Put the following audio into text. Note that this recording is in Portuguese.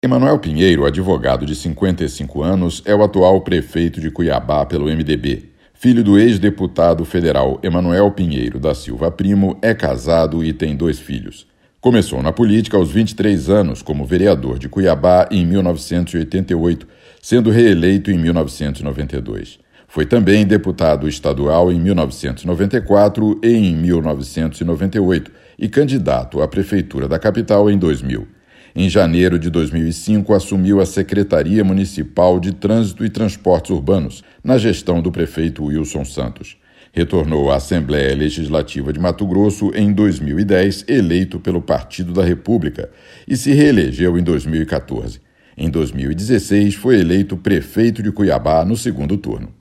Emanuel Pinheiro, advogado de 55 anos, é o atual prefeito de Cuiabá pelo MDB. Filho do ex-deputado federal Emanuel Pinheiro da Silva Primo, é casado e tem 2 filhos. Começou na política aos 23 anos como vereador de Cuiabá em 1988, sendo reeleito em 1992. Foi também deputado estadual em 1994 e em 1998 e candidato à prefeitura da capital em 2000. Em janeiro de 2005, assumiu a Secretaria Municipal de Trânsito e Transportes Urbanos, na gestão do prefeito Wilson Santos. Retornou à Assembleia Legislativa de Mato Grosso em 2010, eleito pelo Partido da República, e se reelegeu em 2014. Em 2016, foi eleito prefeito de Cuiabá no segundo turno.